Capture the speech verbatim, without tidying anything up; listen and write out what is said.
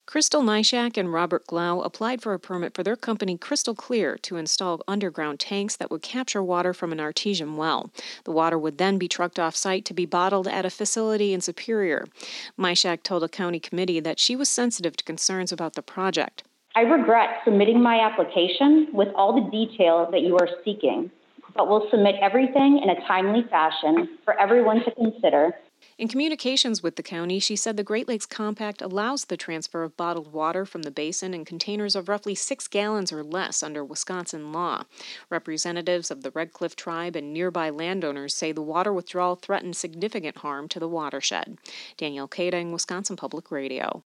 Crystal Nyshak and Robert Glau applied for a permit for their company Crystal Clear to install underground tanks that would capture water from an artesian well. The water would then be trucked off-site to be bottled at a facility in Superior. Nyshak told a county committee that she was sensitive to concerns about the project. I regret submitting my application with all the detail that you are seeking, but will submit everything in a timely fashion for everyone to consider. In communications with the county, she said the Great Lakes Compact allows the transfer of bottled water from the basin in containers of roughly six gallons or less under Wisconsin law. Representatives of the Red Cliff Tribe and nearby landowners say the water withdrawal threatens significant harm to the watershed. Danielle Kading, Wisconsin Public Radio.